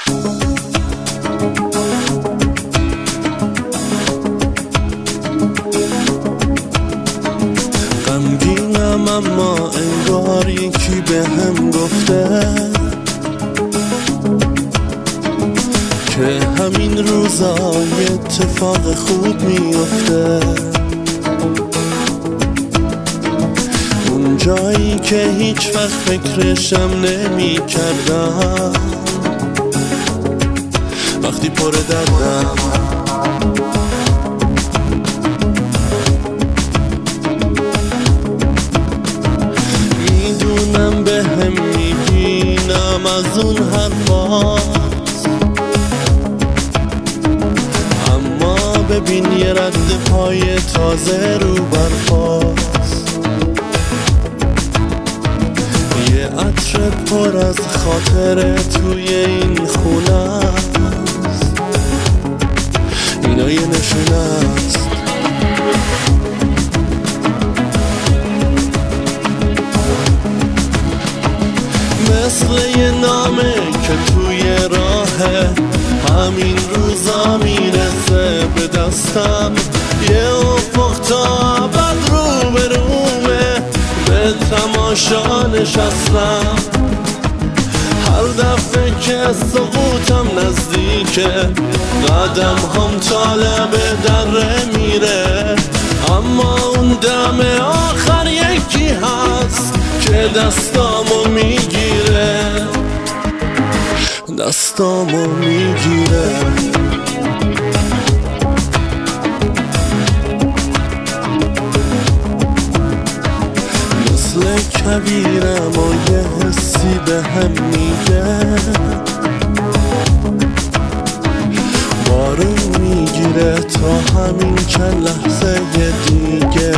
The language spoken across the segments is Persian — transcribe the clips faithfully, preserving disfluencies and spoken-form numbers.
غمگینم اما انگار یکی به هم گفته که همین روزا یه اتفاق خوب میفته. اون جایی که هیچ وقت فکرشم نمی کردم، وقتی پر دردم میدونم به هم میگینم از اون حرفاست، اما ببین یه رد پای تازه رو برفاست، یه عطر پر از خاطره توی این خونه است، اینا یه نشونه است. مثل یه نامه که توی راه همین روزا میرسه به دستم، یه افق تا ابد رو به رومه، به تماشا نشستم. هر دفعه که سقوطم نزدیکه، قدم هم طالب دره میره، اما اون دم آخر یکی هست که دستامو میگیره، دستامو میگیره. مثل کبیرم و یه حسی به هم میگه، بارون میگیره تا همین چند لحظه دیگه،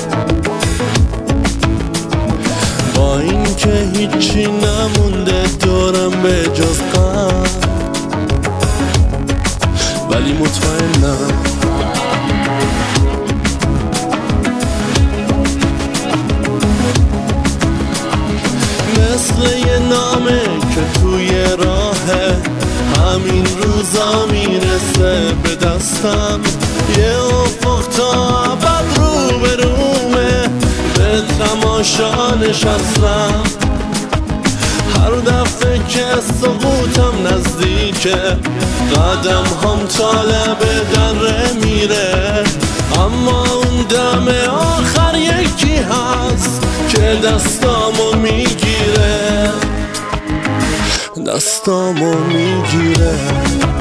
با این که هیچی نمونده دورم به جز غم، ولی مطمئنم مثل یه نامه که توی راه همین روزا میرسه به دستم، یه افق تا ابد رو به رومه، به تماشا نشستم. هر دفعه که سقوطم نزدیکه، قدم هم طالب دره میره، اما اون دم آخر یکی هست که دستامو میگیره، دستامو میگیره.